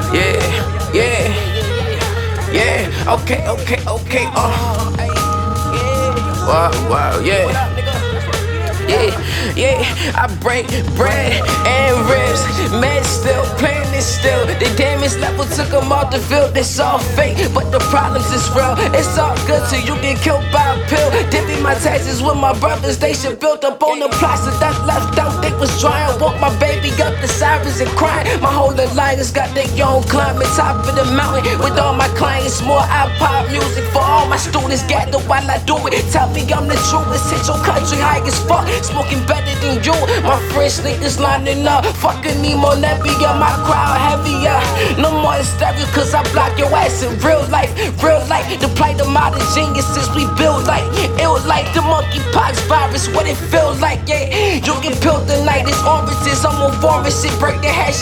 Yeah, yeah, okay, wow, yeah. Yeah, I break bread and ribs. Man, still playing this still. The damage level took them off the field. It's all fake, but the problems is real. It's all good till you get killed by a pill. Dipping my taxes with my brothers. They should build up on the plots that left out. They was trying. Woke my baby up the sirens and crying. My whole alliance got their own climbing top of the mountain with all my clients. More iPod music for all my students. Gather while I do it. Tell me I'm the truest. Hit your country high as fuck. Smoking better than you. My French niggas lining up. Fucking Nemo Nebula. My crowd heavier. No more hysteria cause I block your ass in real life. Real life. The plight of modern geniuses we build like. Ill like the monkeypox virus. What it feel like, yeah. You get peeled tonight. It's oranges. I'm on foreign shit. Break the hash.